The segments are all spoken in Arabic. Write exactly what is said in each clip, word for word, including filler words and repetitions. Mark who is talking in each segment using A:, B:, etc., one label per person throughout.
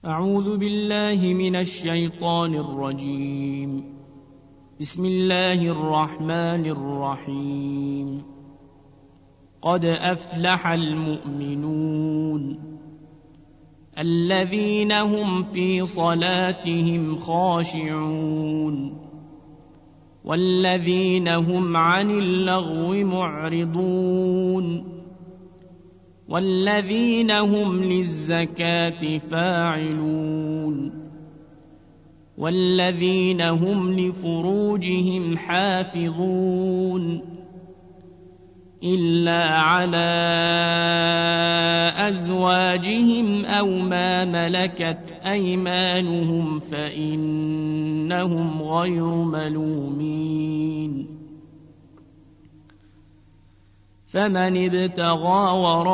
A: أعوذ بالله من الشيطان الرجيم. بسم الله الرحمن الرحيم. قد أفلح المؤمنون الذين هم في صلاتهم خاشعون والذين هم عن اللغو معرضون والذين هم للزكاة فاعلون والذين هم لفروجهم حافظون إلا على أزواجهم أو ما ملكت أيمانهم فإنهم غير ملومين. فمن ابتغى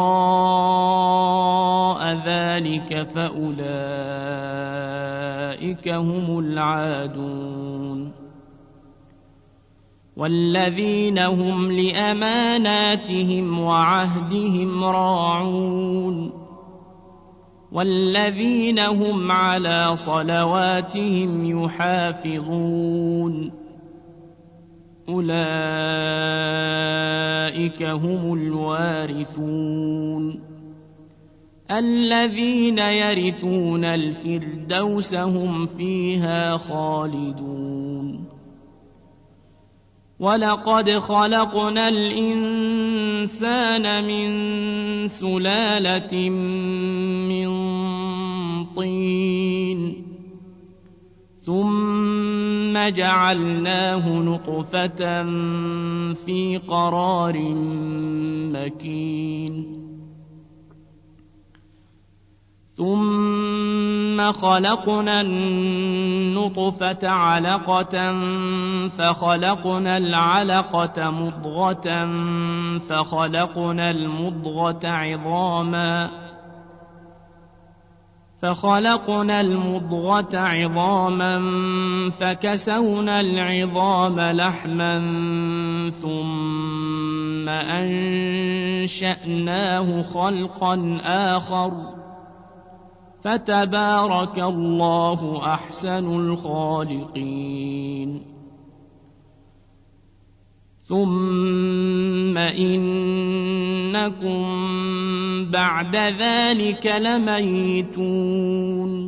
A: وراء ذلك فأولئك هم العادون والذين هم لأماناتهم وعهدهم راعون والذين هم على صلواتهم يحافظون أولئك هم الوارثون الذين يرثون الفردوس هم فيها خالدون. ولقد خلقنا الإنسان من سلالة من طين ثم جعلناه نطفة في قرار مكين ثم خلقنا النطفة علقة فخلقنا العلقة مضغة فخلقنا المضغة عظاما فخلقنا المضغة عظاما فكسونا العظام لحما ثم أنشأناه خلقا آخر فتبارك الله أحسن الخالقين. ثم إنكم بعد ذلك لميتون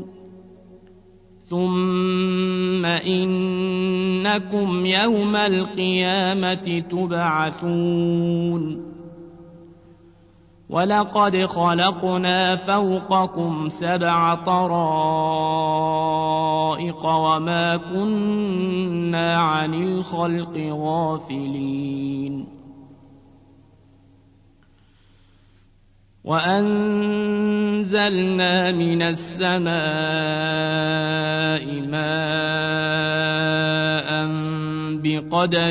A: ثم إنكم يوم القيامة تبعثون. ولقد خلقنا فوقكم سبع طرائق وما كنا عن الخلق غافلين. وأنزلنا من السماء ماء بقدر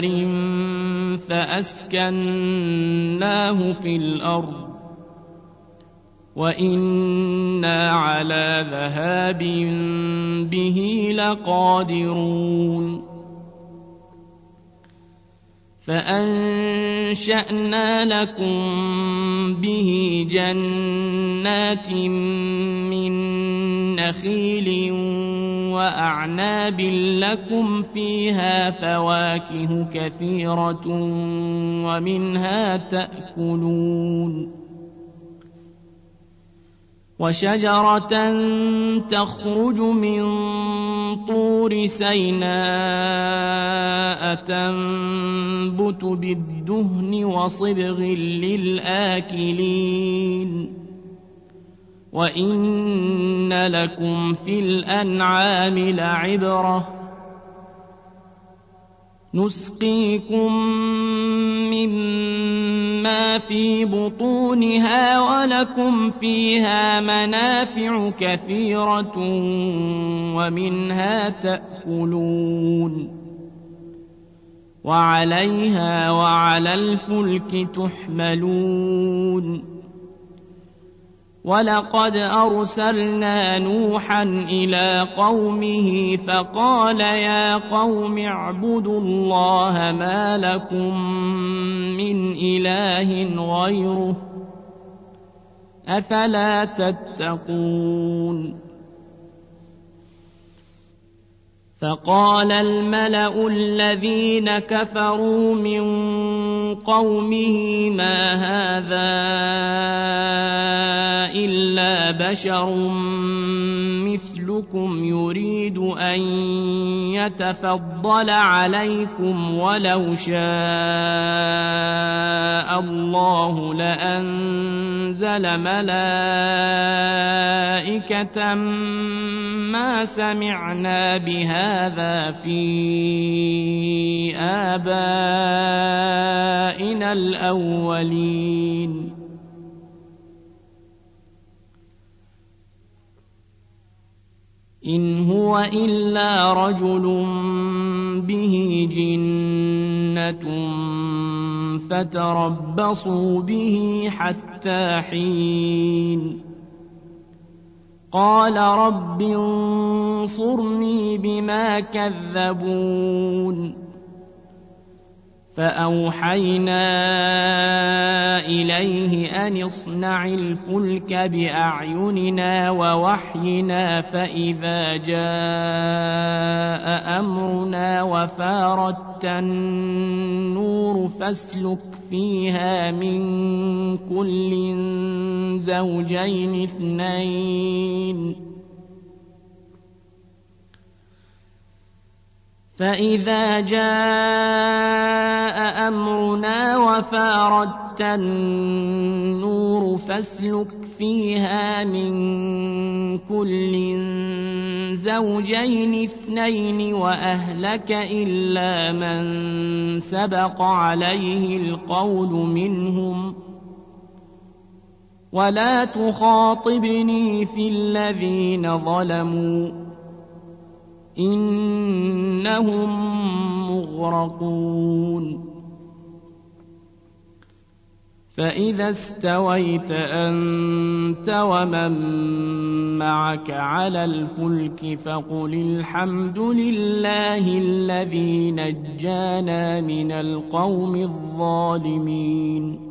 A: فأسكناه في الأرض وإنا على ذهاب به لقادرون. فأنشأنا لكم به جنات من نخيل وأعناب لكم فيها فواكه كثيرة ومنها تأكلون وشجرة تخرج من طور سيناء تنبت بالدهن وصبغ للآكلين وإن لكم في الأنعام لعبرة نسقيكم مما في بطونها ولكم فيها منافع كثيرة ومنها تأكلون وعليها وعلى الفلك تحملون. ولقد أرسلنا نوحا إلى قومه فقال يا قوم اعبدوا الله ما لكم من إله غيره أفلا تتقون فقال الملأ الذين كفروا من قومه ما هذا إلا بشر مثلكم يريد أن يتفضل عليكم ولو شاء الله لأنزل ملائكة ما سمعنا بهذا هذا في آبائنا الأولين إن هو إلا رجل به جنة فتربصوا به حتى حين قال رب انصرني بما كذبون فأوحينا إليه أن اصنع الفلك بأعيننا ووحينا فإذا جاء أمرنا وفارت النور فاسلك فيها من كل زوجين اثنين فإذا جاء أمرنا وفارت النور فاسلك فيها من كل زوجين اثنين وأهلك إلا من سبق عليه القول منهم ولا تخاطبني في الذين ظلموا إنهم مغرقون فإذا استويت أنت ومن معك على الفلك فقل الحمد لله الذي نجانا من القوم الظالمين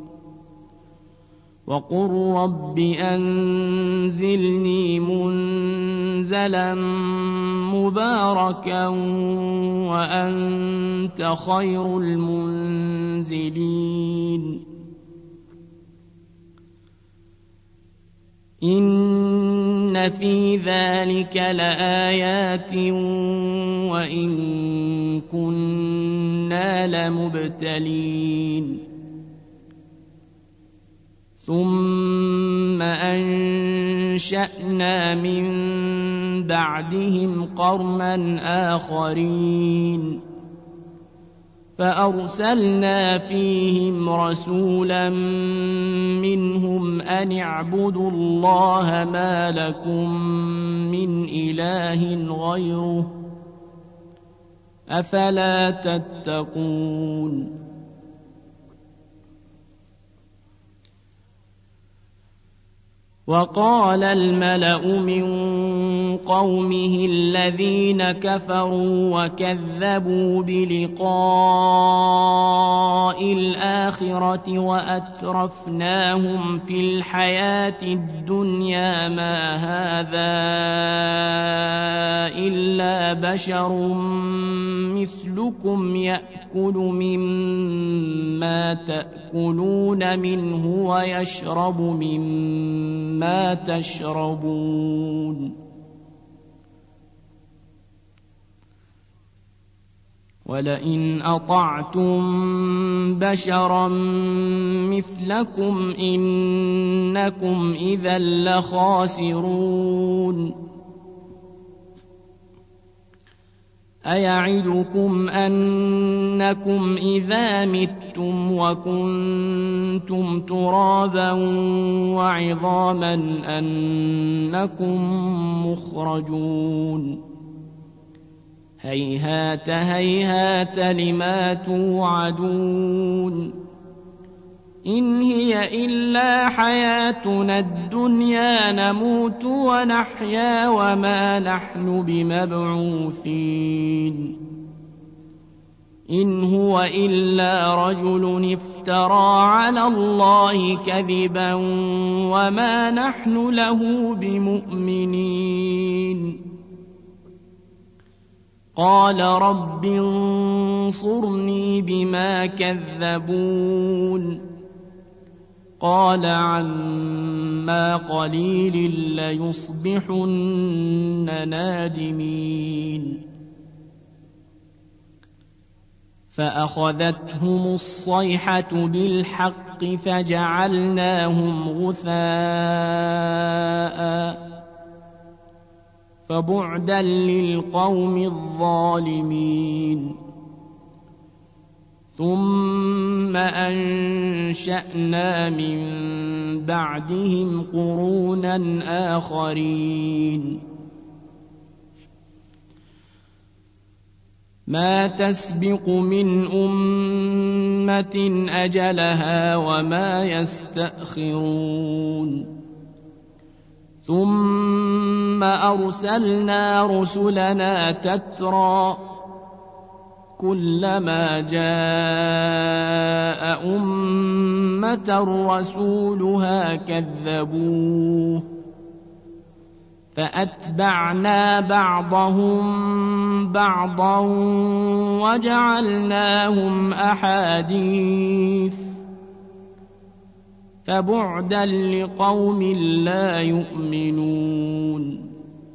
A: وقل رب أنزلني منزلا مباركا وأنت خير المنزلين إن في ذلك لآيات وإن كنا لمبتلين ثم أنشأنا من بعدهم قرنا آخرين فأرسلنا فيهم رسولا منهم أن اعبدوا الله ما لكم من إله غيره أفلا تتقون وقال الملأ من قومه الذين كفروا وكذبوا بلقاء الآخرة وأترفناهم في الحياة الدنيا ما هذا إلا بشر مثلكم يأكل مما تأكلون منه ويشرب مما ما تشربون ولئن أطعتم بشرا مثلكم إنكم إذا لخاسرون أيعدكم أنكم إذا متم وكنتم ترابا وعظاما أنكم مخرجون هيهات هيهات لما توعدون إن هي إلا حياتنا الدنيا نموت ونحيا وما نحن بمبعوثين إن هو إلا رجل افترى على الله كذبا وما نحن له بمؤمنين قال رب انصرني بما كذبون قال عما قليل ليصبحن نادمين فأخذتهم الصيحة بالحق فجعلناهم غثاء فبعدا للقوم الظالمين ثم أنشأنا من بعدهم قرونا آخرين ما تسبق من أمة أجلها وما يستأخرون ثم أرسلنا رسلنا تترى كلما جاء أمة رسولها كذبوه فأتبعنا بعضهم بعضا وجعلناهم أحاديث فبعدا لقوم لا يؤمنون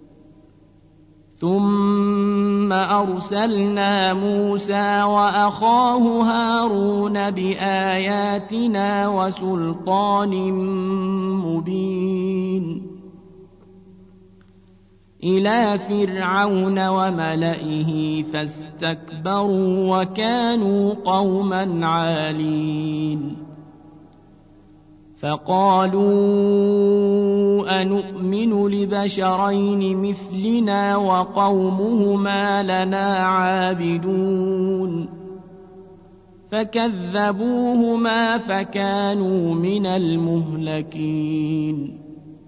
A: ثم أرسلنا موسى وأخاه هارون بآياتنا وسلطان مبين إلى فرعون وملئه فاستكبروا وكانوا قوما عالين فقالوا أنؤمن لبشرين مثلنا وقومهما لنا عابدون فكذبوهما فكانوا من المهلكين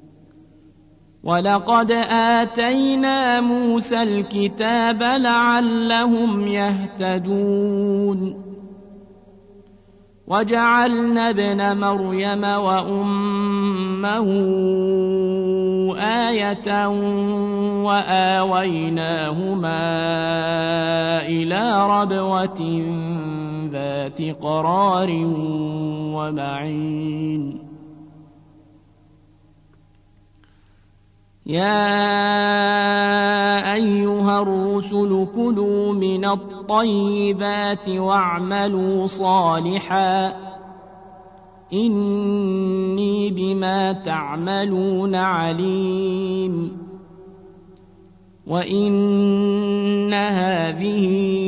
A: ولقد آتينا موسى الكتاب لعلهم يهتدون وجعلنا ابن مريم وأمه آية وآويناهما إلى ربوة ذات قرار ومعين يا أيها الرسل كلوا من الطيبات واعملوا صالحا إني بما تعملون عليم وإن هذه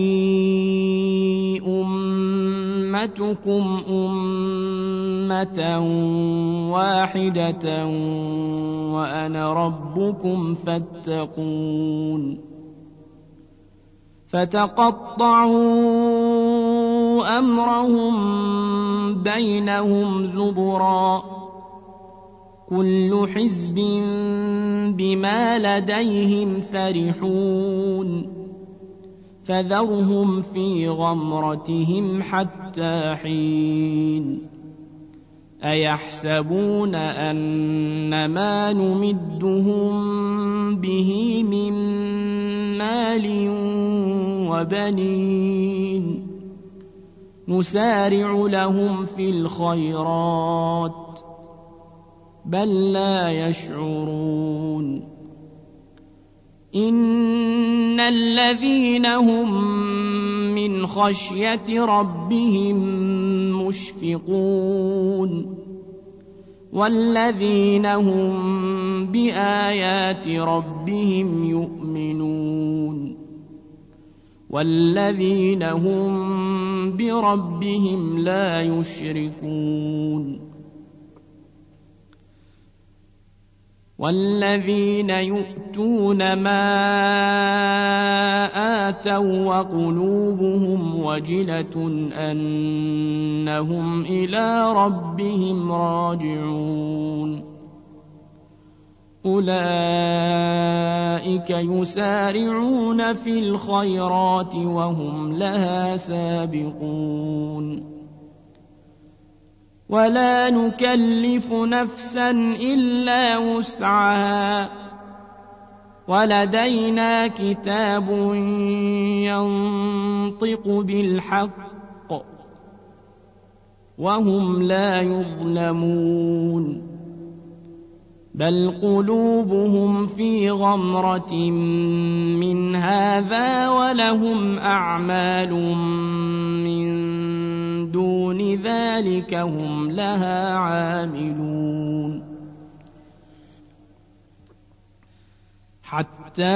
A: أمتكم أمة واحدة وأنا ربكم فاتقون فتقطعوا أمرهم بينهم زبرا كل حزب بما لديهم فرحون فذرهم في غمرتهم حتى حين أيحسبون أن ما نمدهم به من مال وبنين نسارع لهم في الخيرات بل لا يشعرون إن الذين هم من خشية ربهم مشفقون والذين هم بآيات ربهم يؤمنون والذين هم بربهم لا يشركون والذين يؤتون ما آتوا وقلوبهم وجلة أنهم إلى ربهم راجعون أولئك يسارعون في الخيرات وهم لها سابقون ولا نكلف نفسا إلا وسعها ولدينا كتاب ينطق بالحق وهم لا يظلمون بل قلوبهم في غمرة من هذا ولهم أعمال من دون ذلك هم لها عاملون حتى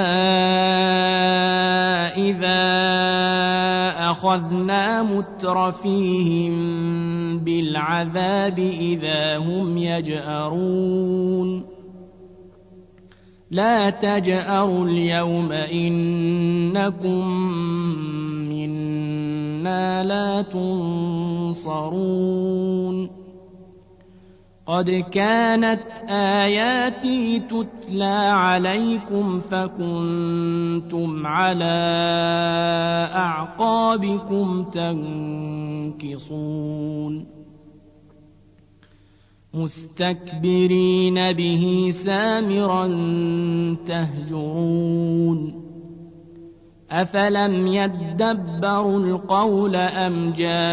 A: إذا أخذنا مترفيهم بالعذاب إذا هم يجأرون لا تجأروا اليوم إنكم منا لا تنصرون قد كانت آياتي تتلى عليكم فكنتم على أعقابكم تنكصون مستكبرين به سامرا تهجرون أفلم يدبروا القول أم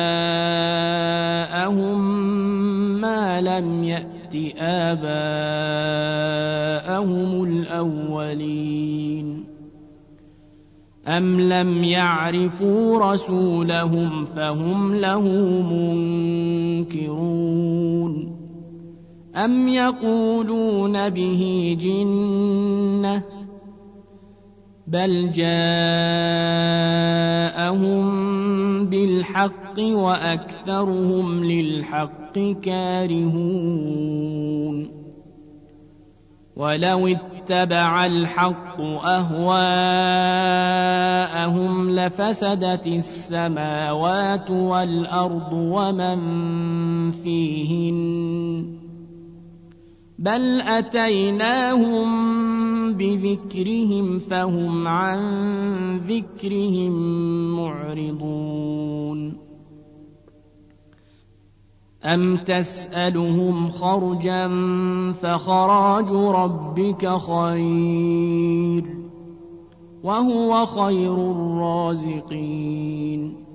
A: جاءهم ما لم يأت آباءهم الأولين أم لم يعرفوا رسولهم فهم له منكرون أم يقولون به جنة بل جاءهم بالحق وأكثرهم للحق كارهون ولو اتبع الحق أهواءهم لفسدت السماوات والأرض ومن فيهن بل أتيناهم بذكرهم فهم عن ذكرهم معرضون أم تسألهم خرجا فخراج ربك خير وهو خير الرازقين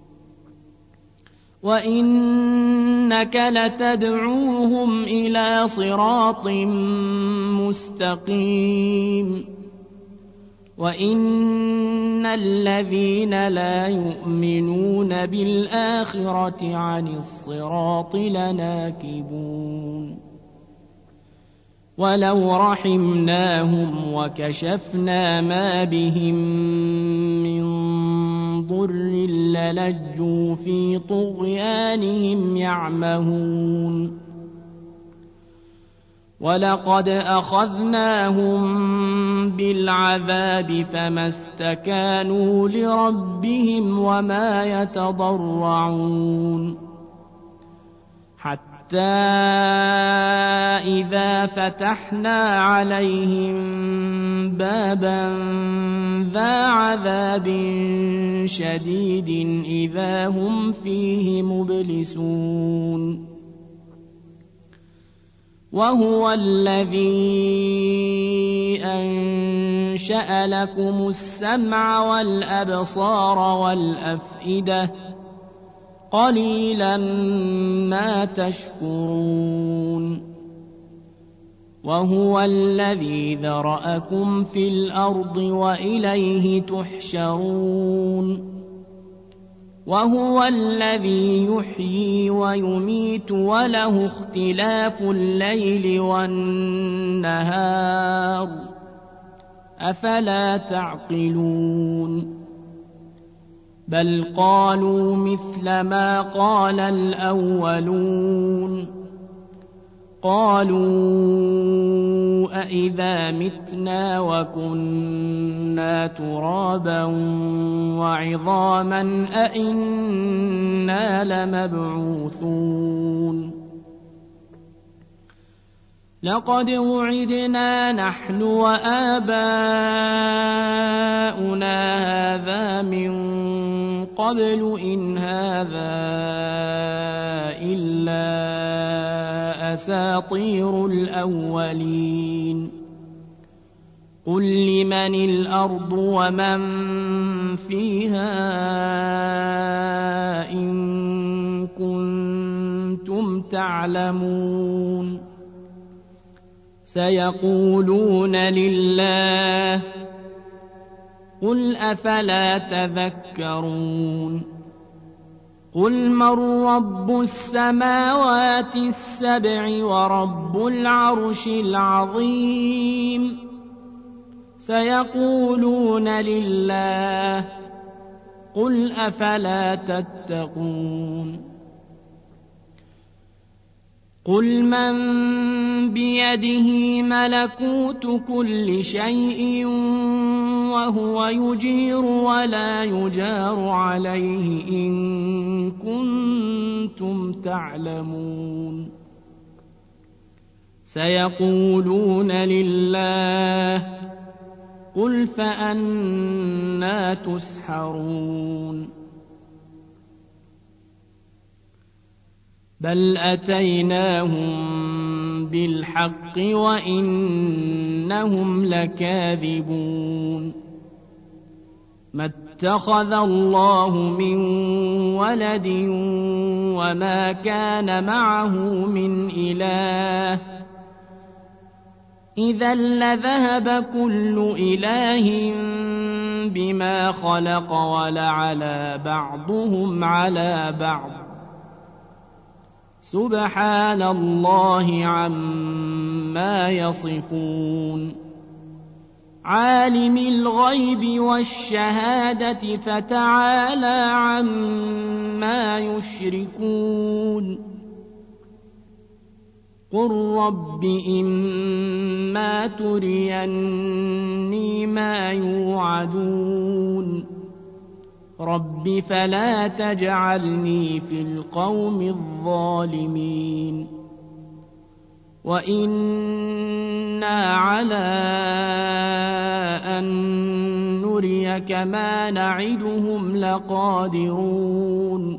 A: وإنك لتدعوهم إلى صراط مستقيم وإن الذين لا يؤمنون بالآخرة عن الصراط لناكبون ولو رحمناهم وكشفنا ما بهم من ضر للجوا في طغيانهم يعمهون ولقد أخذناهم بالعذاب فما استكانوا لربهم وما يتضرعون حتى إذا فتحنا عليهم بابا ذا عذاب شديد إذا هم فيه مبلسون وهو الذي أنشأ لكم السمع والأبصار والأفئدة قليلا ما تشكرون وهو الذي ذرأكم في الأرض وإليه تحشرون وهو الذي يحيي ويميت وله اختلاف الليل والنهار أفلا تعقلون بل قالوا مثل ما قال الأولون قالوا أإذا متنا وكنا ترابا وعظاما أإنا لمبعوثون لقد وعدنا نحن وآباؤنا هذا من قبل إن هذا إلا أساطير الأولين قل لمن الأرض ومن فيها إن كنتم تعلمون سيقولون لله قل أفلا تذكرون قل من رب السماوات السبع ورب العرش العظيم سيقولون لله قل أفلا تتقون قل من بيده ملكوت كل شيء وهو يجير ولا يجار عليه إن كنتم تعلمون سيقولون لله قل فأنى تسحرون بل أتيناهم بالحق وإنهم لكاذبون ما اتخذ الله من ولد وما كان معه من إله إذا لذهب كل إله بما خلق ولعلى بعضهم على بعض سبحان الله عما يصفون عالم الغيب والشهادة فتعالى عما يشركون قل رب إما تريني ما يوعدون رب فلا تجعلني في القوم الظالمين وإنا على أن نريك ما نعدهم لقادرون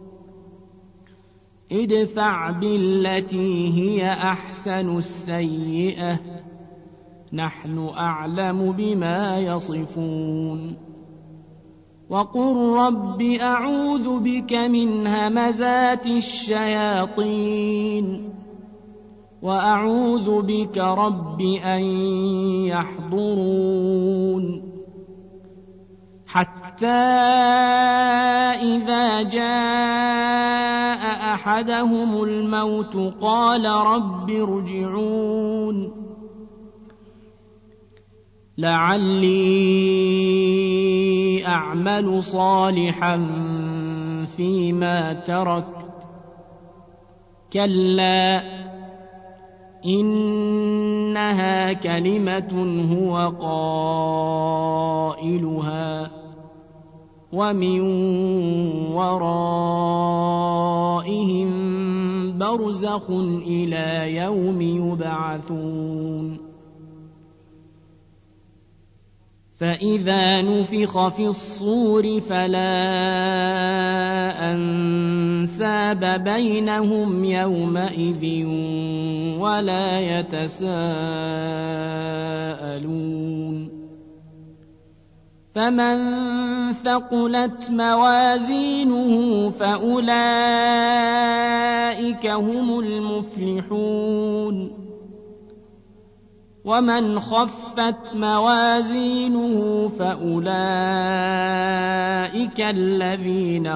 A: ادفع بالتي هي أحسن السيئة نحن أعلم بما يصفون وقل رب أعوذ بك من همزات الشياطين وأعوذ بك رب أن يحضرون حتى إذا جاء أحدهم الموت قال رب ارجعون لعلي أعمل صالحا فيما تركت كلا إنها كلمة هو قائلها ومن ورائهم برزخ إلى يوم يبعثون فإذا نفخ في الصور فلا أنساب بينهم يومئذ ولا يتساءلون فمن ثقلت موازينه فأولئك هم المفلحون ومن خفت موازينه فأولئك الذين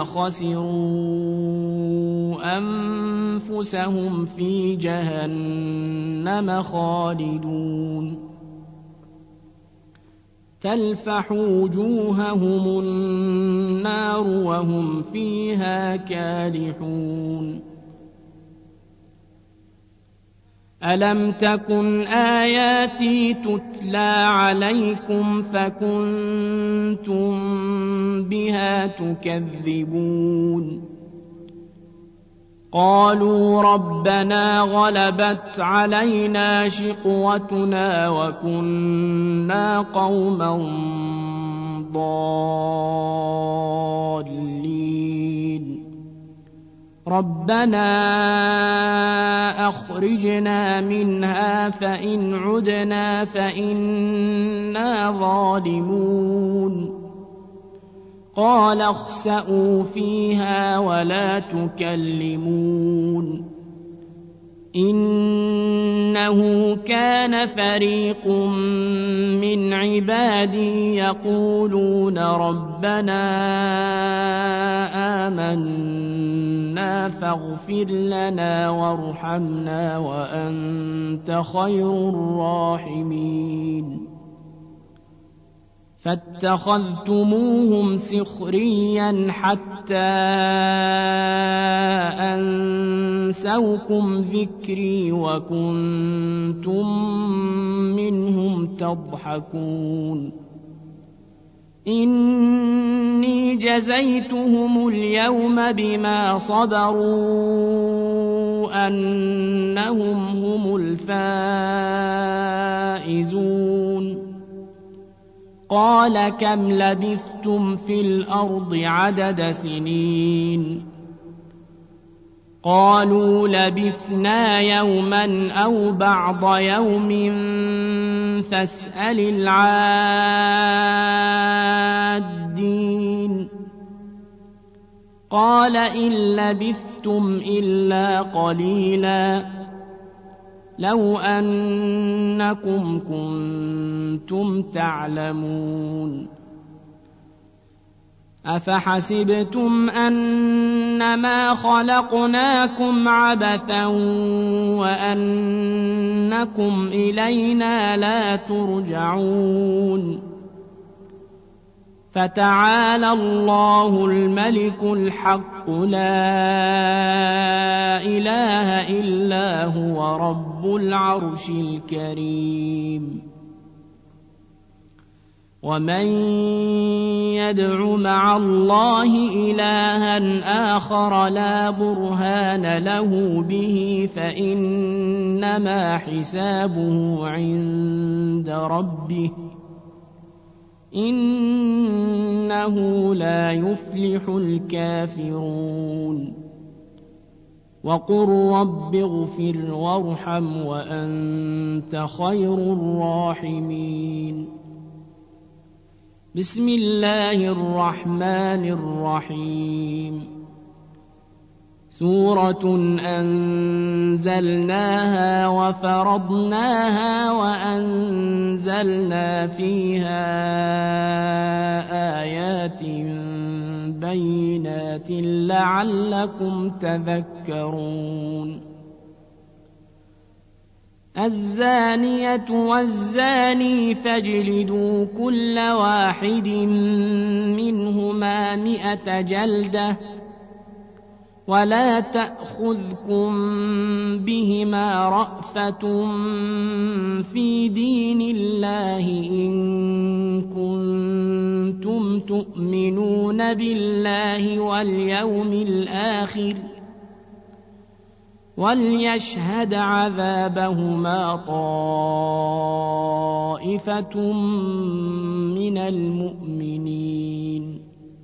A: خسروا أنفسهم في جهنم خالدون تلفح وجوههم النار وهم فيها كادحون ألم تكن آياتي تتلى عليكم فكنتم بها تكذبون قالوا ربنا غلبت علينا شقوتنا وكنا قوما ضالين ربنا أخرجنا منها فإن عدنا فإنا ظالمون قال اخسئوا فيها ولا تكلمون إنه كان فريق من عبادي يقولون ربنا آمنا فاغفر لنا وارحمنا وأنت خير الراحمين فاتخذتموهم سخريا حتى أنسوكم ذكري وكنتم منهم تضحكون إني جزيتهم اليوم بما صبروا أنهم هم الفائزون قال كم لبثتم في الأرض عدد سنين قالوا لبثنا يوما أو بعض يوم فاسأل العادين قال إن لبثتم إلا قليلا لو أنكم كنتم تعلمون أفحسبتم أنما خلقناكم عبثا وأنكم إلينا لا ترجعون فتعالى الله الملك الحق لا إله إلا هو رب العرش الكريم ومن يدع مع الله إلها آخر لا برهان له به فإنما حسابه عند ربه إنه لا يفلح الكافرون وقل رب اغفر وارحم وأنت خير الراحمين بسم الله الرحمن الرحيم سورة أنزلناها وفرضناها وأنزلنا فيها آيات بينات لعلكم تذكرون الزانية والزاني فاجلدوا كل واحد منهما مئة جلدة ولا تأخذكم بهما رأفة في دين الله إن كنتم تؤمنون بالله واليوم الآخر وليشهد عذابهما طائفة من المؤمنين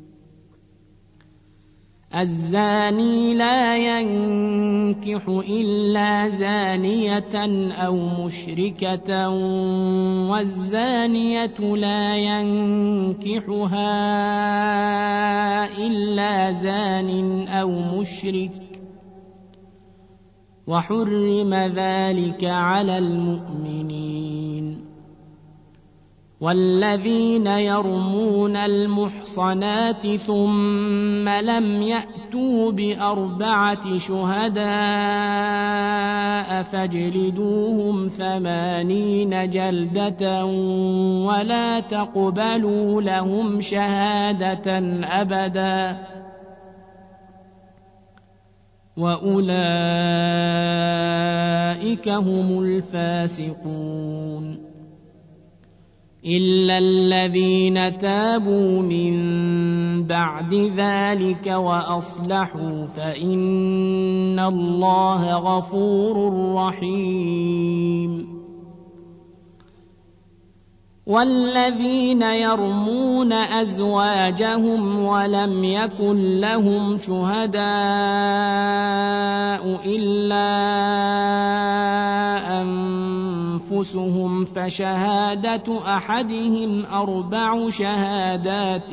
A: الزاني لا ينكح إلا زانية أو مشركة والزانية لا ينكحها إلا زان أو مشرك وحرم ذلك على المؤمنين والذين يرمون المحصنات ثم لم يأتوا بأربعة شهداء فاجلدوهم ثمانين جلدة ولا تقبلوا لهم شهادة أبدا وأولئك هم الفاسقون إلا الذين تابوا من بعد ذلك وأصلحوا فإن الله غفور رحيم والذين يرمون أزواجهم ولم يكن لهم شهداء إلا أنفسهم فشهادة أحدهم أربع شهادات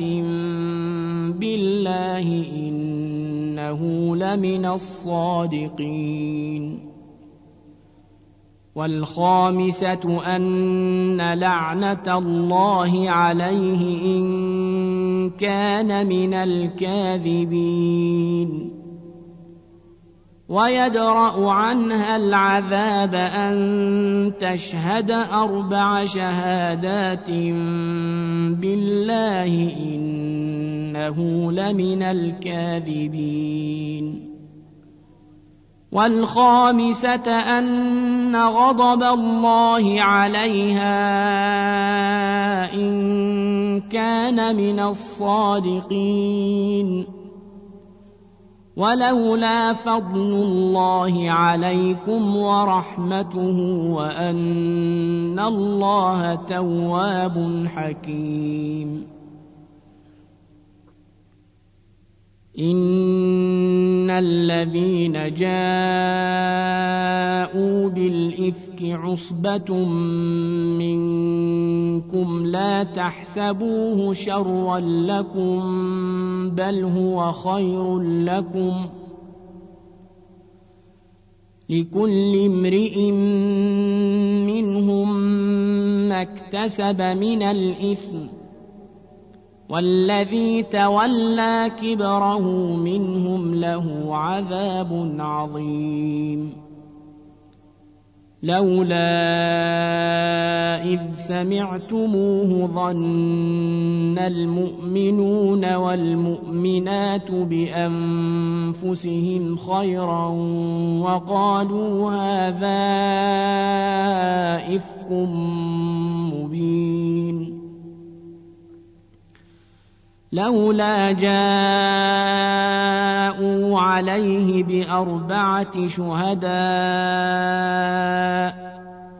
A: بالله إنه لمن الصادقين. والخامسة أن لعنة الله عليه إن كان من الكاذبين. ويدرأ عنها العذاب أن تشهد أربع شهادات بالله إنه لمن الكاذبين. والخامسة أن غضب الله عليها إن كان من الصادقين. ولولا فضل الله عليكم ورحمته وأن الله تواب حكيم. إن الذين جاءوا بالإفك عصبة منكم لا تحسبوه شرا لكم بل هو خير لكم لكل امرئ منهم ما اكتسب من الإثم والذي تولى كبره منهم له عذاب عظيم. لولا إذ سمعتموه ظن المؤمنون والمؤمنات بأنفسهم خيرا وقالوا هذا إفك مبين. لولا جاءوا عليه بأربعة شهداء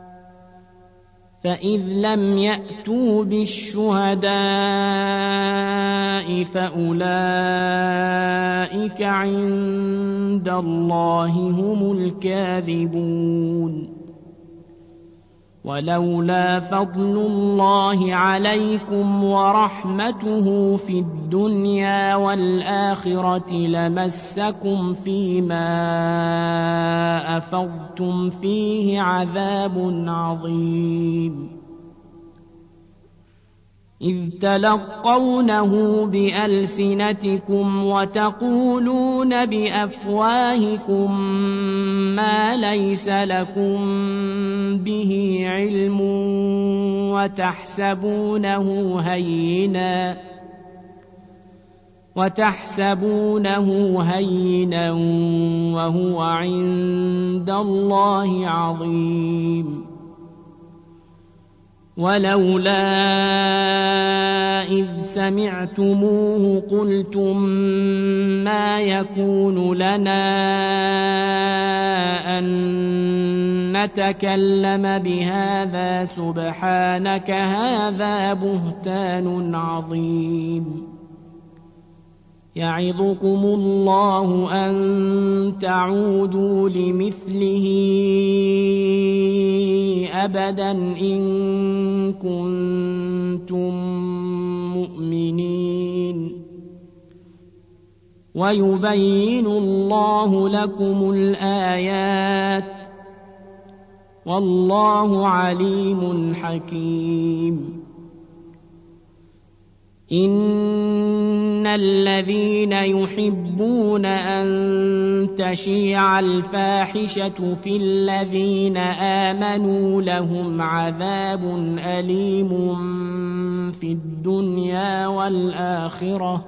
A: فإذ لم يأتوا بالشهداء فأولئك عند الله هم الكاذبون. ولولا فضل الله عليكم ورحمته في الدنيا والآخرة لمسكم فيما أفضتم فيه عذاب عظيم. إذ تلقونه بألسنتكم وتقولون بأفواهكم ما ليس لكم به علم وتحسبونه هينا وتحسبونه هينا وهو عند الله عظيم. ولولا إذ سمعتموه قلتم ما يكون لنا أن نتكلم بهذا سبحانك هذا بهتان عظيم. يعظكم الله أن تعودوا لمثله أبدا إن كنتم مؤمنين. ويبين الله لكم الآيات والله عليم حكيم. إن الذين يحبون أن تشيع الفاحشة في الذين آمنوا لهم عذاب أليم في الدنيا والآخرة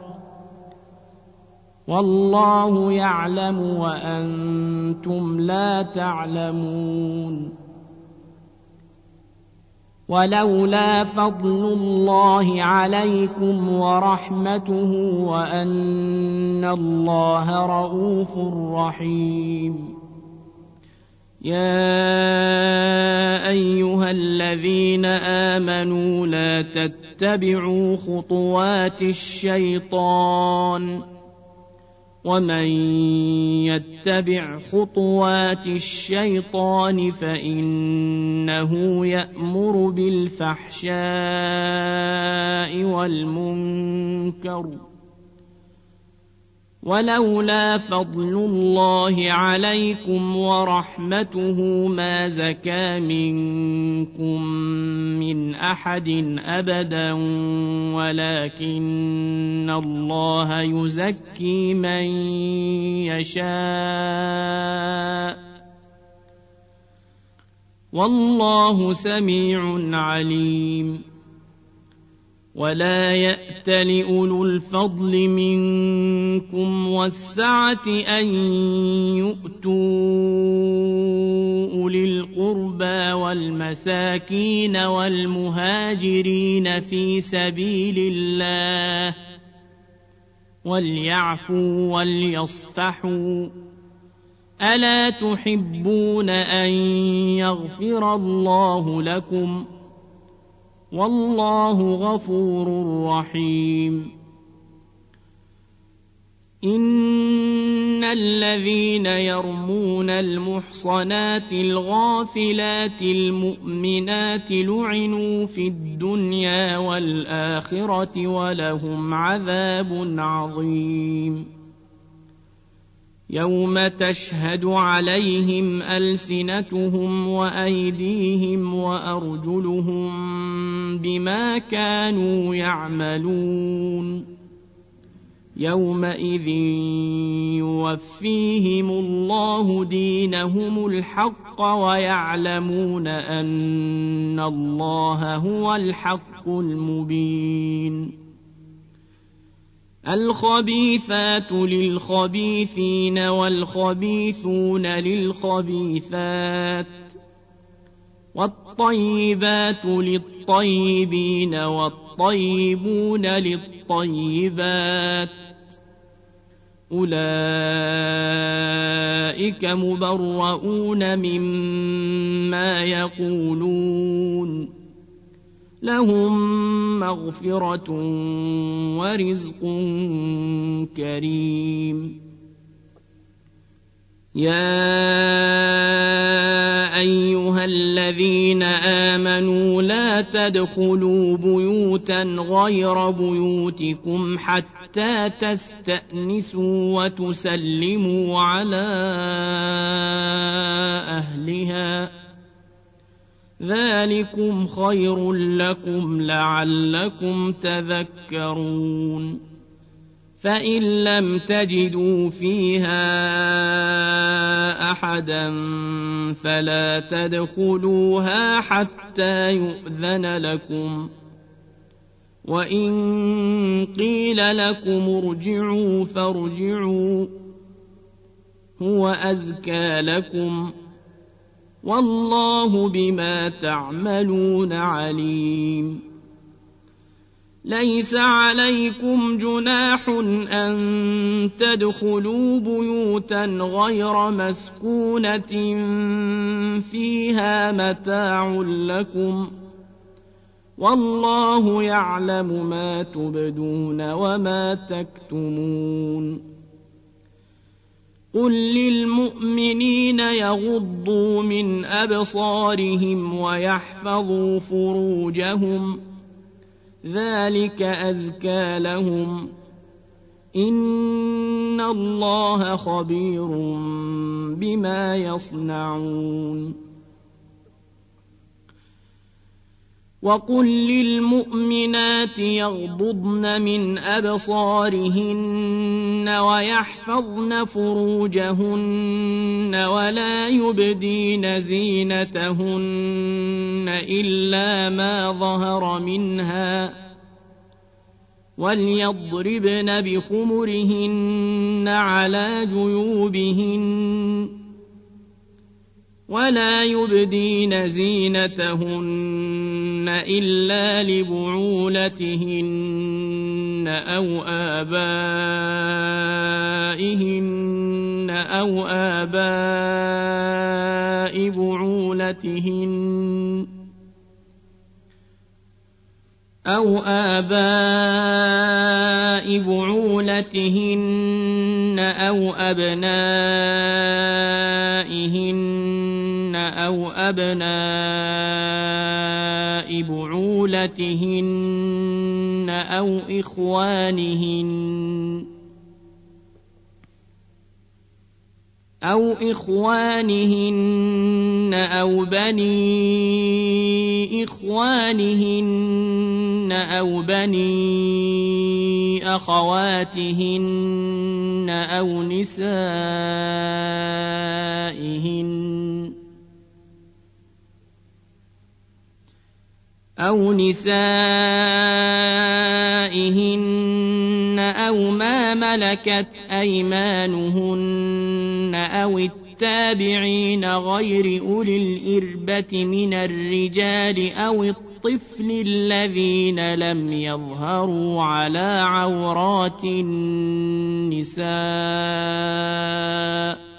A: والله يعلم وأنتم لا تعلمون. ولولا فضل الله عليكم ورحمته وأن الله رءوف رحيم. يا أيها الذين آمنوا لا تتبعوا خطوات الشيطان ومن يتبع خطوات الشيطان فإنه يأمر بالفحشاء والمنكر ولولا فضل الله عليكم ورحمته ما زكى منكم من أحد أبدا ولكن الله يزكي من يشاء والله سميع عليم ولا يأتل أولو الفضل منكم والسعة أن يؤتوا أولي القربى والمساكين والمهاجرين في سبيل الله وليعفوا وليصفحوا ألا تحبون أن يغفر الله لكم والله غفور رحيم إن الذين يرمون المحصنات الغافلات المؤمنات لعنوا في الدنيا والآخرة ولهم عذاب عظيم يوم تشهد عليهم ألسنتهم وأيديهم وأرجلهم بما كانوا يعملون يومئذ يوفيهم الله دينهم الحق ويعلمون أن الله هو الحق المبين الخبيثات للخبيثين والخبيثون للخبيثات والطيبات للطيبين والطيبون للطيبات أولئك مبرؤون مما يقولون لهم مغفرة ورزق كريم يا أيها الذين آمنوا لا تدخلوا بيوتا غير بيوتكم حتى تستأنسوا وتسلموا على أهلها ذلكم خير لكم لعلكم تذكرون فإن لم تجدوا فيها أحدا فلا تدخلوها حتى يؤذن لكم وإن قيل لكم ارجعوا فارجعوا هو أزكى لكم والله بما تعملون عليم ليس عليكم جناح أن تدخلوا بيوتا غير مسكونة فيها متاع لكم والله يعلم ما تبدون وما تكتمون قل للمؤمنين يغضوا من أبصارهم ويحفظوا فروجهم ذلك أزكى لهم إن الله خبير بما يصنعون وقل للمؤمنات يغضضن من أبصارهن ويحفظن فروجهن ولا يبدين زينتهن إلا ما ظهر منها وليضربن بخمرهن على جيوبهن ولا يبدين زينتهن إلا لبعولتهن أو آبائهن أو آباء بعولتهن أو آباء بعولتهن أو أبنائهن أو أبناء بعولتهن أو إخوانهن أو إخوانهن أو بني إخوانهن أو بني أخواتهن أو نسائهن أو نسائهن أو ما ملكت أيمانهن أو التابعين غير أولي الإربة من الرجال أو الطفل الذين لم يظهروا على عورات النساء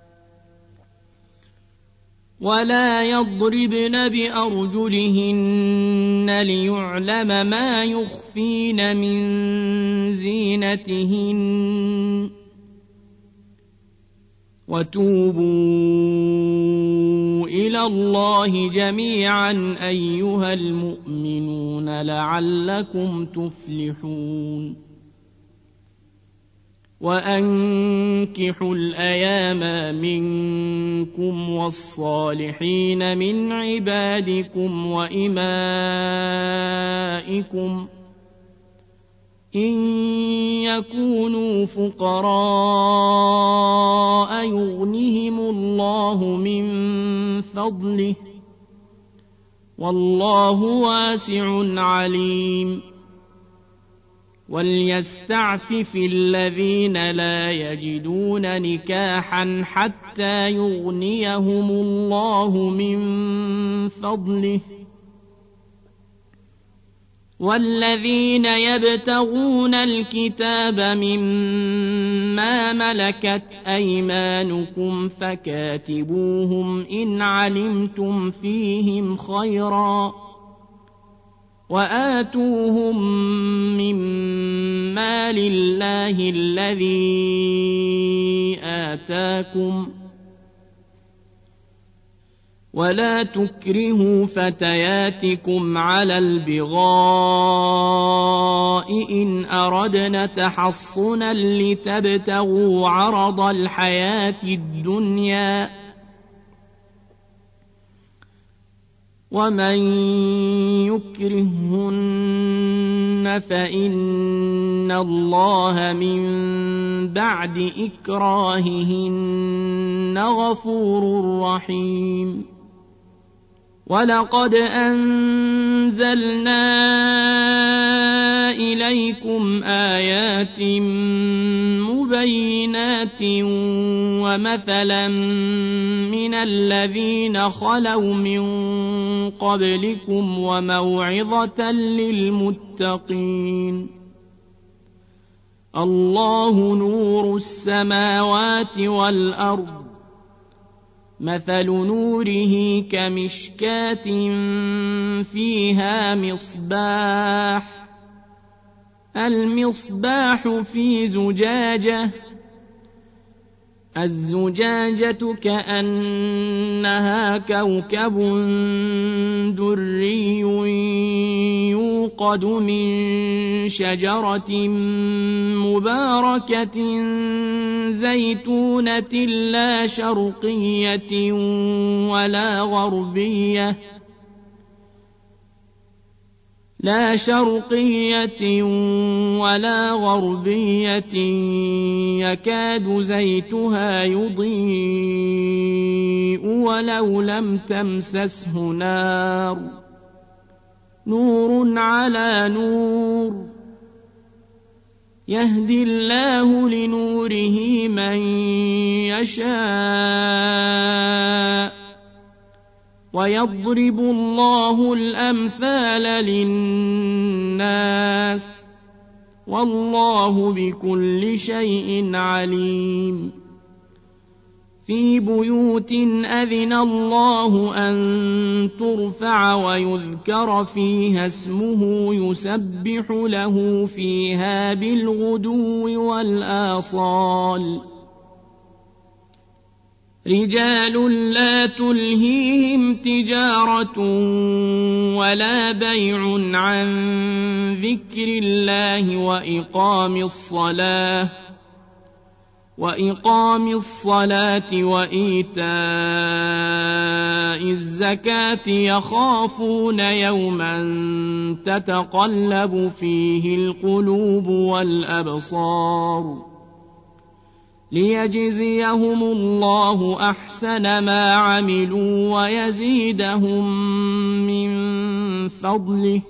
A: ولا يضربن بأرجلهن ليعلم ما يخفين من زينتهن وتوبوا إلى الله جميعا أيها المؤمنون لعلكم تفلحون وأنكحوا الأيام منكم والصالحين من عبادكم وإمائكم إن يكونوا فقراء يغنهم الله من فضله والله واسع عليم وليستعفف الذين لا يجدون نكاحا حتى يغنيهم الله من فضله والذين يبتغون الكتاب مما ملكت أيمانكم فكاتبوهم إن علمتم فيهم خيرا وآتوهم مما لله الذي آتاكم ولا تكرهوا فتياتكم على البغاء إن أردنا تحصنا لتبتغوا عرض الحياة الدنيا ومن يكرهن فإن الله من بعد إكراههن غفور رحيم ولقد أنزلنا إليكم آيات مبينات ومثلا من الذين خلوا من قبلكم وموعظة للمتقين الله نور السماوات والأرض مثل نوره كمشكاة فيها مصباح المصباح في زجاجة الزجاجة كأنها كوكب دري يوقد من شجرة مباركة زيتونة لا شرقية ولا غربية لا شرقية ولا غربية يكاد زيتها يضيء ولو لم تمسسه نار نور على نور يهدي الله لنوره من يشاء ويضرب الله الأمثال للناس والله بكل شيء عليم في بيوت أذن الله أن ترفع ويذكر فيها اسمه يسبح له فيها بالغدو والآصال رجال لا تلهيهم تجارة ولا بيع عن ذكر الله وإقام الصلاة وإقام الصلاة وإيتاء الزكاة يخافون يوما تتقلب فيه القلوب والأبصار ليجزيهم الله أحسن ما عملوا ويزيدهم من فضله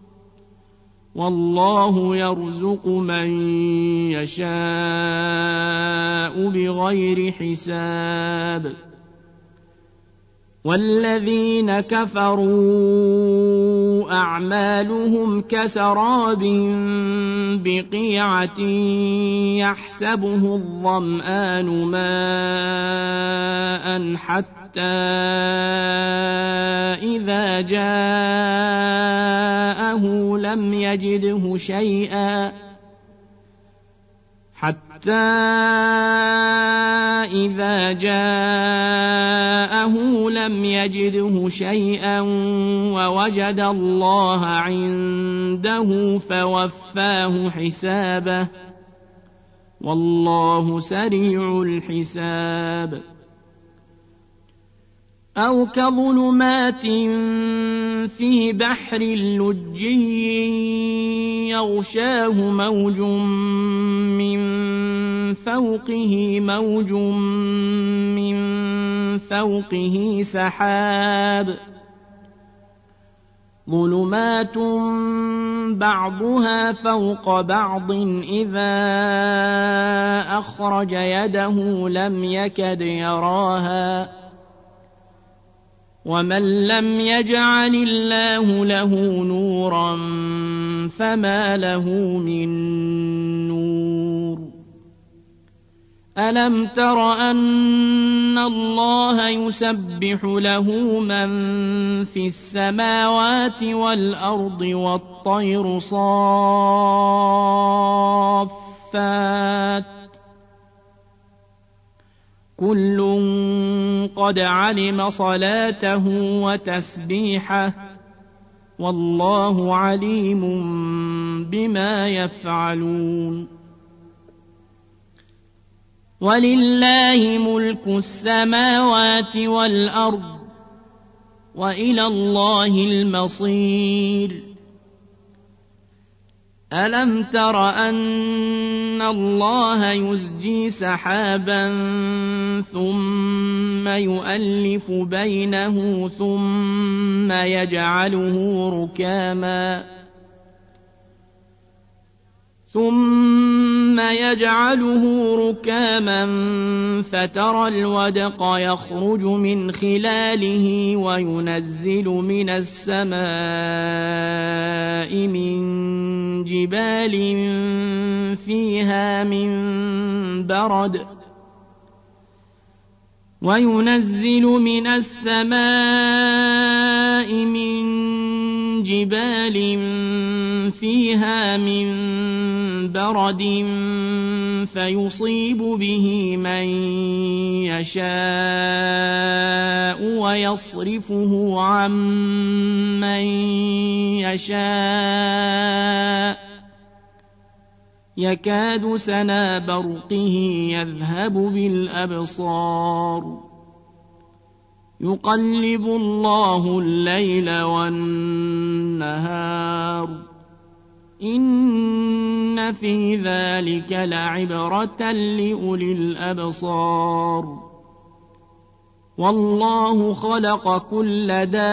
A: والله يرزق من يشاء بغير حساب والذين كفروا أعمالهم كسراب بقيعة يحسبه الظمآن ماء حتى إذا جاءه لم يجده شيئا حتى إذا جاءه لم يجده شيئا ووجد الله عنده فوفاه حسابه والله سريع الحساب أو كظلمات في بحر لجي يغشاه موج من فوقه موج من فوقه سحاب ظلمات بعضها فوق بعض إذا أخرج يده لم يكد يراها ومن لم يجعل الله له نورا فما له من نور ألم تر أن الله يسبح له من في السماوات والأرض والطير صافات كل قد علم صلاته وتسبيحه والله عليم بما يفعلون ولله ملك السماوات والأرض وإلى الله المصير ألم تر أن الله يزجي سحابا ثم يؤلف بينه ثم يجعله ركاما ثم يجعله ركاما فترى الودق يخرج من خلاله وينزل من السماء من جبال فيها من برد وينزل من السماء من جبال فيها من برد فيصيب به من يشاء ويصرفه عن من يشاء يكاد سنا برقه يذهب بالأبصار يقلب الله الليل والنهار إن في ذلك لعبرة لأولي الأبصار والله خلق كل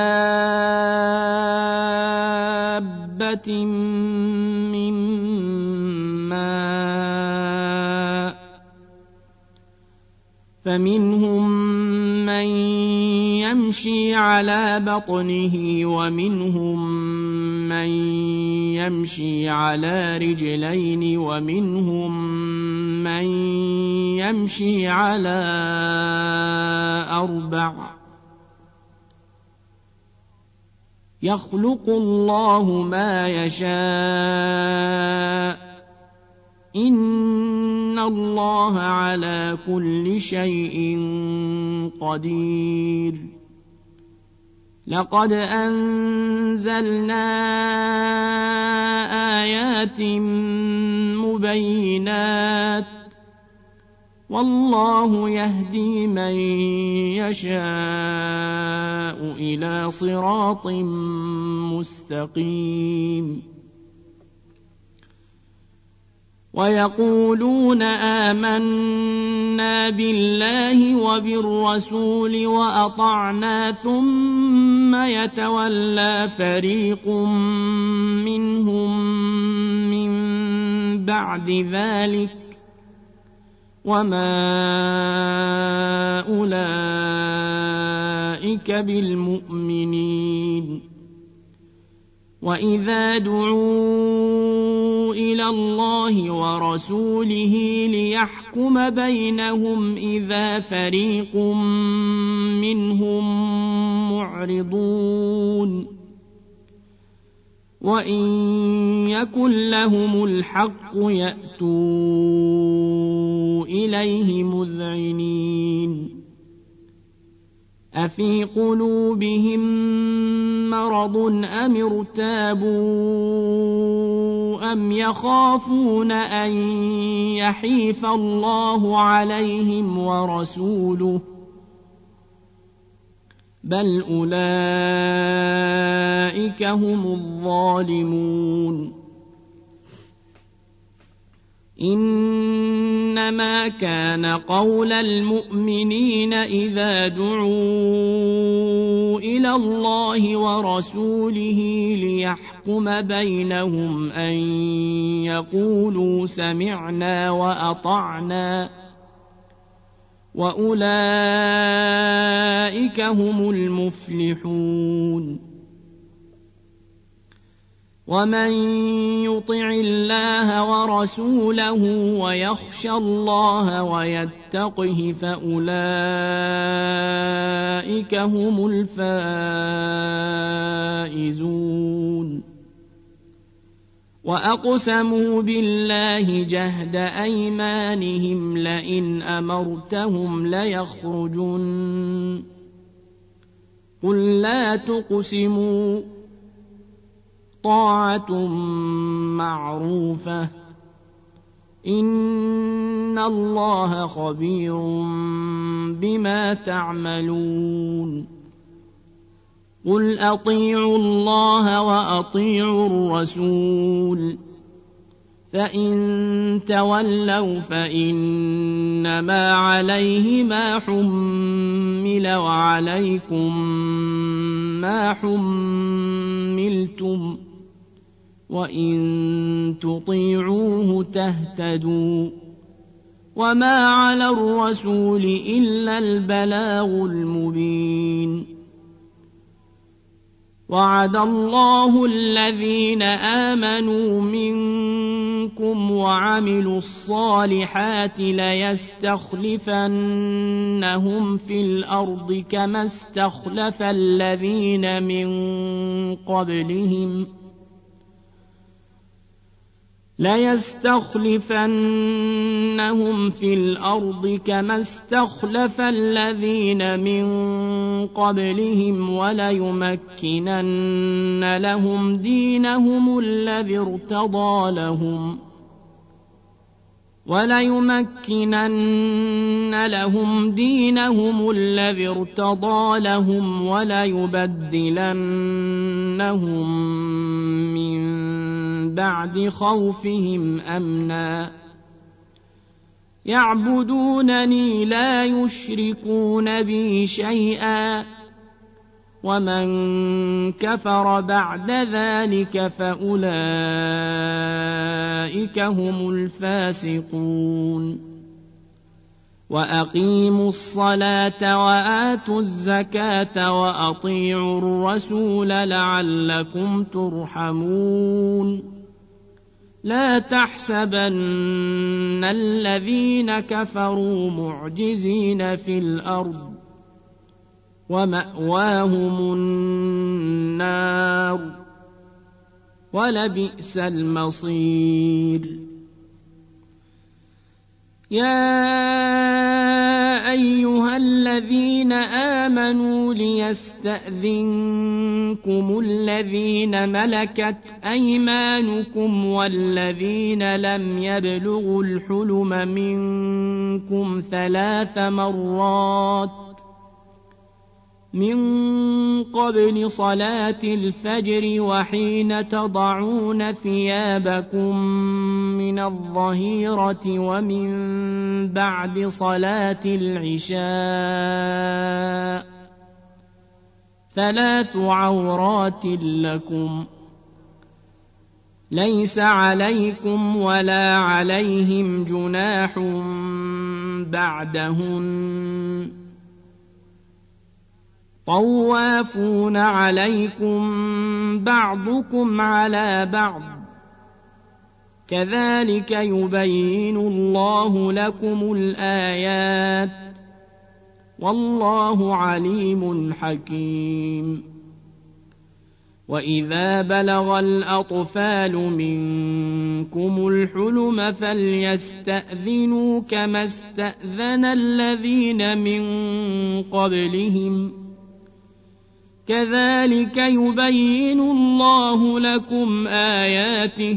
A: دابة من ماء فمنهم من يمشي على بطنه ومنهم من يمشي على رجلين ومنهم من يمشي على أربع يخلق الله ما يشاء إن الله على كل شيء قدير لقد أنزلنا آيات مبينات والله يهدي من يشاء إلى صراط مستقيم ويقولون آمنا بالله وبالرسول وأطعنا ثم يتولى فريق منهم من بعد ذلك وما أولئك بالمؤمنين وإذا دعوا إلى الله ورسوله ليحكم بينهم إذا فريق منهم معرضون وإن يكن لهم الحق يأتوا إليه مذعنين أفي قلوبهم مرض أم ارتابوا أم يخافون أن يحيف الله عليهم ورسوله بل أولئك هم الظالمون إنما كان قول المؤمنين إذا دعوا إلى الله ورسوله ليحكم بينهم أن يقولوا سمعنا وأطعنا وأولئك هم المفلحون ومن يطع الله ورسوله ويخشى الله ويتقه فأولئك هم الفائزون وأقسموا بالله جهد أيمانهم لئن أمرتهم ليخرجن قل لا تقسموا طاعة معروفة إن الله خبير بما تعملون قل أطيعوا الله وأطيعوا الرسول فإن تولوا فإنما عليه ما حمل وعليكم ما حملتم وإن تطيعوه تهتدوا وما على الرسول إلا البلاغ المبين وعد الله الذين آمنوا منكم وعملوا الصالحات ليستخلفنهم في الأرض كما استخلف الذين من قبلهم ليستخلفنهم في الأرض كما استخلف الذين من قبلهم وليمكنن لهم دينهم الذي ارتضى لهم وليمكنن لهم دينهم الذي ارتضى لهم وليبدلنهم من بعد خوفهم أمنا يعبدونني لا يشركون بي شيئا ومن كفر بعد ذلك فأولئك هم الفاسقون وأقيموا الصلاة وآتوا الزكاة وأطيعوا الرسول لعلكم ترحمون لا تحسبن الذين كفروا معجزين في الأرض ومأواهم النار ولبئس المصير يا أيها الذين آمنوا ليستأذنكم الذين ملكت أيمانكم والذين لم يبلغوا الحلم منكم ثلاث مرات من قبل صلاة الفجر وحين تضعون ثيابكم من الظهيرة ومن بعد صلاة العشاء ثلاث عورات لكم ليس عليكم ولا عليهم جناح بعدهن طوافون عليكم بعضكم على بعض كذلك يبين الله لكم الآيات والله عليم حكيم وإذا بلغ الأطفال منكم الحلم فليستأذنوا كما استأذن الذين من قبلهم كذلك يبين الله لكم آياته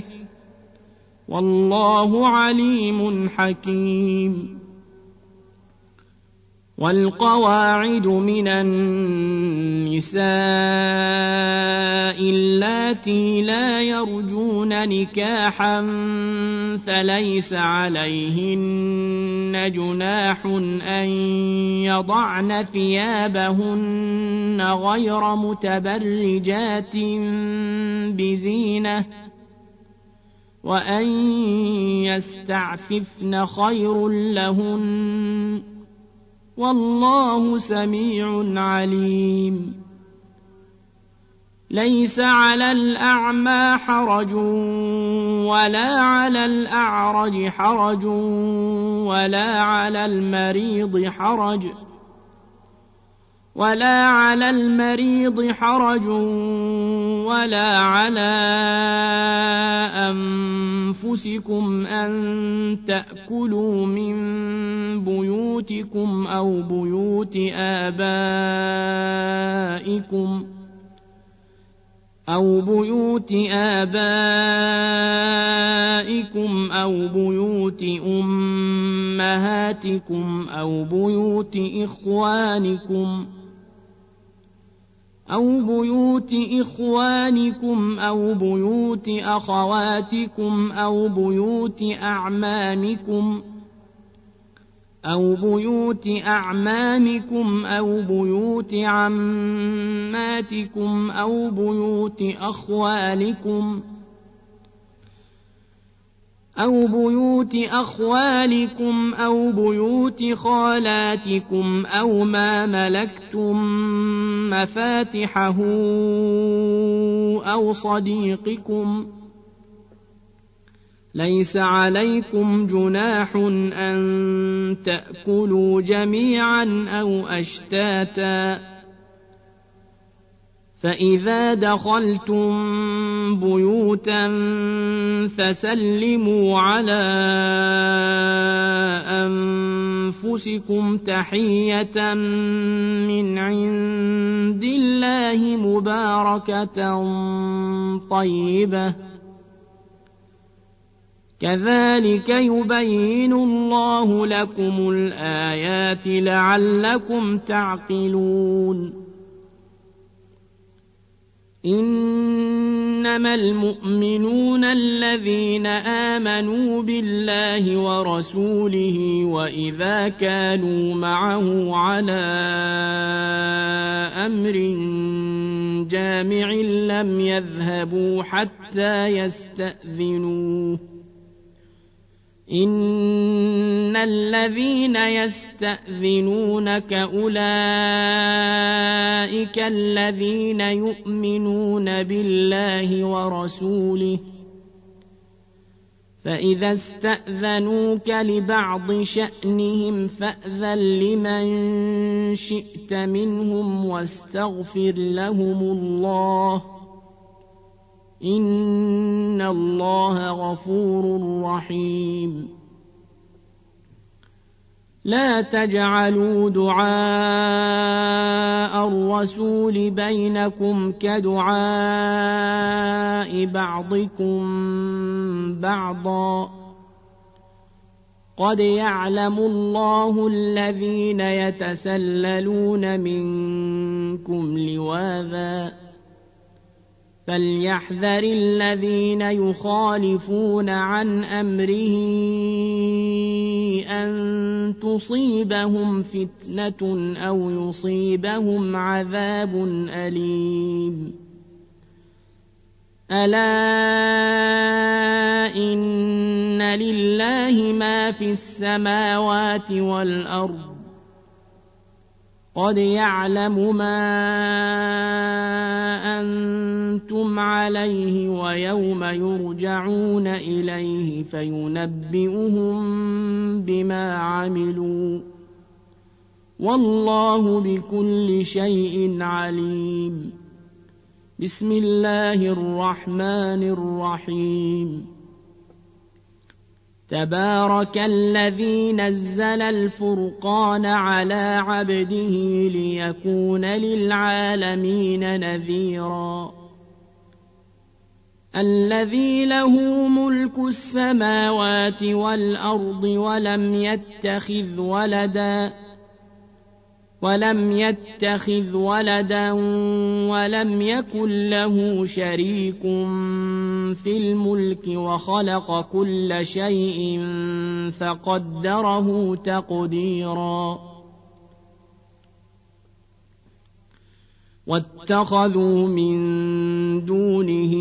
A: والله عليم حكيم والقواعد من النساء اللاتي لا يرجون نكاحا فليس عليهن جناح أن يضعن ثيابهن غير متبرجات بزينة وأن يستعففن خير لهن والله سميع عليم ليس على الأعمى حرج ولا على الأعرج حرج ولا على المريض حرج ولا على المريض حرج ولا على أنفسكم أن تأكلوا من بيوتكم أو بيوت آبائكم أو بيوت آبائكم أو بيوت أمهاتكم أو بيوت إخوانكم أو بيوت إخوانكم أو بيوت أخواتكم أو بيوت أعمامكم أو بيوت أعمامكم أو بيوت عماتكم أو بيوت أخوالكم أو بيوت أخوالكم أو بيوت خالاتكم أو ما ملكتم مفاتحه أو صديقكم ليس عليكم جناح أن تأكلوا جميعا أو أشتاتا فإذا دخلتم بيوتا فسلموا على أنفسكم تحية من عند الله مباركة طيبة كذلك يبين الله لكم الآيات لعلكم تعقلون إنما المؤمنون الذين آمنوا بالله ورسوله وإذا كانوا معه على أمر جامع لم يذهبوا حتى يستأذنوه إن الذين يستأذنونك أولئك الذين يؤمنون بالله ورسوله فإذا استأذنوك لبعض شأنهم فأذن لمن شئت منهم واستغفر لهم الله إن الله غفور رحيم. لا تجعلوا دعاء الرسول بينكم كدعاء بعضكم بعضا قد يعلم الله الذين يتسللون منكم لواذا فليحذر الذين يخالفون عن أمره أن تصيبهم فتنة أو يصيبهم عذاب أليم. ألا إن لله ما في السماوات والأرض قد يعلم ما أنتم عليه ويوم يرجعون إليه فينبئهم بما عملوا والله بكل شيء عليم. بسم الله الرحمن الرحيم. تبارك الذي نزل الفرقان على عبده ليكون للعالمين نذيرا. الذي له ملك السماوات والأرض ولم يتخذ ولدا ولم يتخذ ولدا ولم يكن له شريك في الملك وخلق كل شيء فقدره تقديرا. واتخذوا من دونه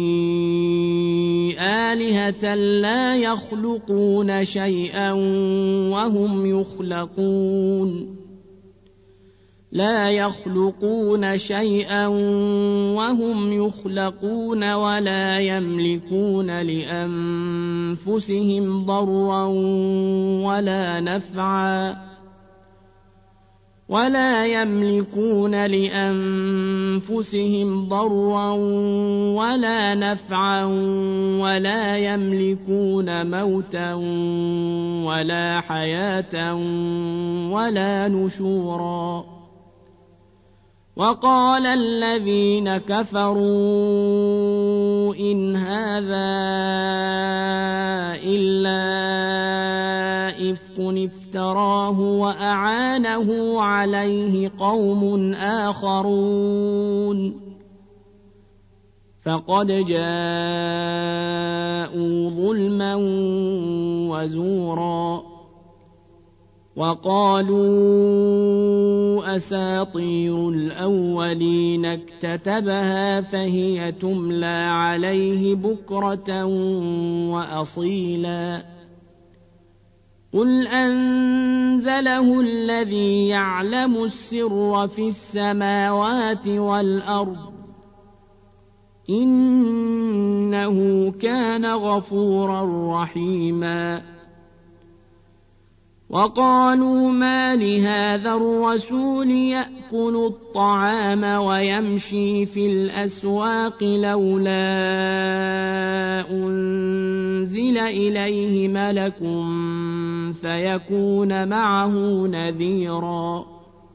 A: آلهة لا يخلقون شيئا وهم يخلقون لا يخلقون شيئا وهم يخلقون ولا يملكون لأنفسهم ضرا ولا نفعا ولا يملكون لأنفسهم ضرا ولا نفعا ولا يملكون موتا ولا حياة ولا نشورا. وقال الذين كفروا إن هذا إلا إفك افتراه وأعانه عليه قوم آخرون فقد جاءوا ظلما وزورا. وقالوا أساطير الأولين اكتتبها فهي تملى عليه بكرة وأصيلا. قل أنزله الذي يعلم السر في السماوات والأرض إنه كان غفورا رحيما. وقالوا ما لهذا الرسول يأكل الطعام ويمشي في الأسواق لولا أنزل إليه ملك فيكون معه نذيرا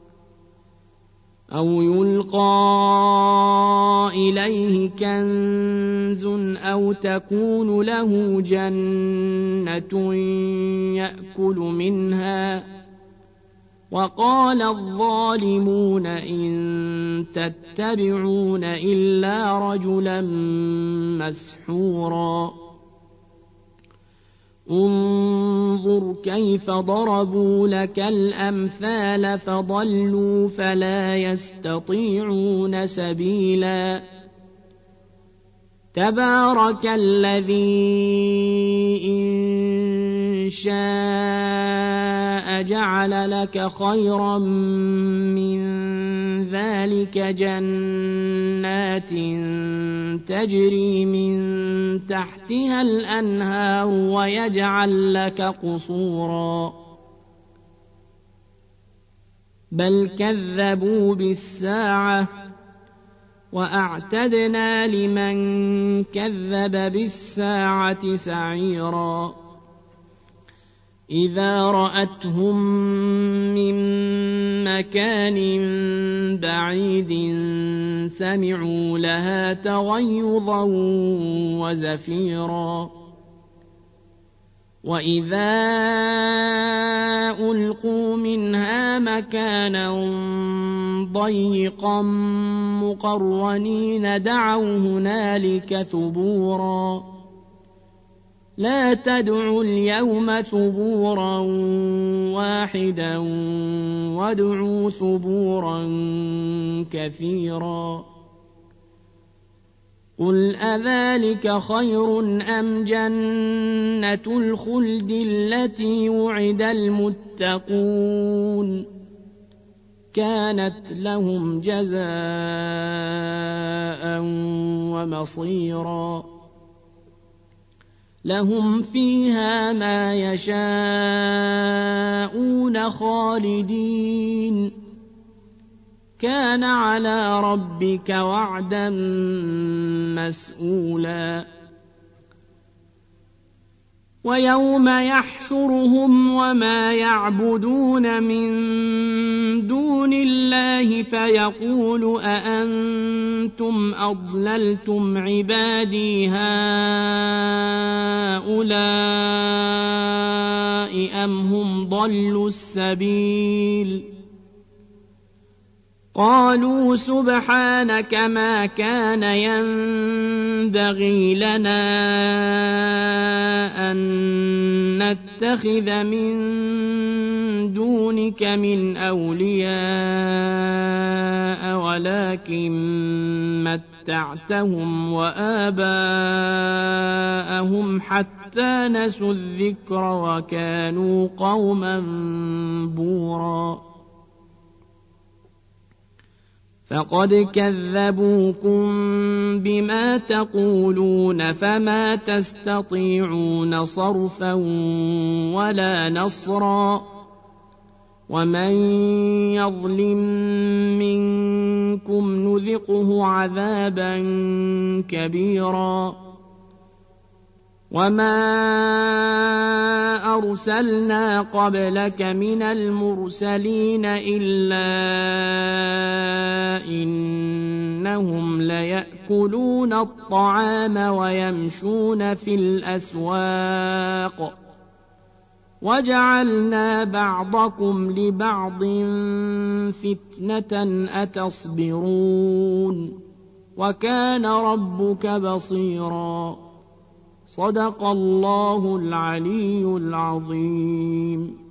A: أو يلقى إليه كنز أو تكون له جنة يأكل منها. وقال الظالمون إن تتبعون إلا رجلا مسحورا. انظر كيف ضربوا لك الأمثال فضلوا فلا يستطيعون سبيلا. تبارك الذي إن شاء جعل لك خيرا من ذلك جنات تجري من تحتها الأنهار ويجعل لك قصورا بل كذبوا بالساعة وأعتدنا لمن كذب بالساعة سعيرا إذا رأتهم من مكان بعيد سمعوا لها تغيظا وزفيرا وإذا ألقوا منها مكانا ضيقا مقرنين دعوا هنالك ثبورا لا تدعوا اليوم ثبورا واحدا وادعوا ثبورا كثيرا قل أذلك خير أم جنة الخلد التي وعد المتقون كانت لهم جزاء ومصيرا لهم فيها ما يشاءون خالدين كان على ربك وعدا مسئولا ويوم يحشرهم وما يعبدون من دون الله فيقول أأنتم أضللتم عبادي هؤلاء أم هم ضلوا السبيل قالوا سبحانك ما كان ينبغي لنا أن نتخذ من دونك من أولياء ولكن متعتهم وآباءهم حتى نسوا الذكر وكانوا قوما بورا فقد كذبوكم بما تقولون فما تستطيعون صرفا ولا نصرا ومن يظلم منكم نذقه عذابا كبيرا وما أرسلنا قبلك من المرسلين إلا إنهم ليأكلون الطعام ويمشون في الأسواق وجعلنا بعضكم لبعض فتنة أتصبرون وكان ربك بصيرا صدق الله العلي العظيم.